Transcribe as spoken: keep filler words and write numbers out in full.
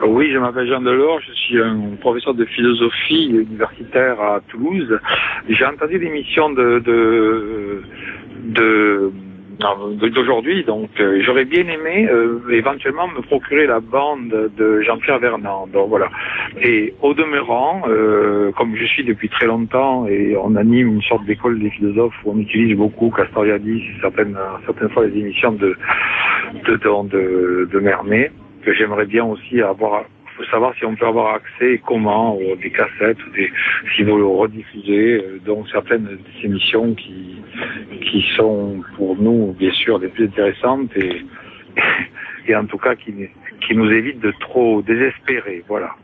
Oui, je m'appelle Jean Delors, je suis un professeur de philosophie universitaire à Toulouse. J'ai entendu l'émission de, de, de, d'aujourd'hui, donc euh, j'aurais bien aimé euh, éventuellement me procurer la bande de Jean-Pierre Vernant. Donc voilà. Et au demeurant, euh, comme je suis depuis très longtemps et on anime une sorte d'école des philosophes où on utilise beaucoup Castoriadis et certaines, certaines fois les émissions de, de, de, de, de Mermet, que j'aimerais bien aussi avoir. Il faut savoir si on peut avoir accès et comment, ou des cassettes, ou des, si vous le rediffusez, donc certaines des émissions qui, qui sont pour nous, bien sûr, les plus intéressantes et, et en tout cas qui, qui nous évitent de trop désespérer. Voilà.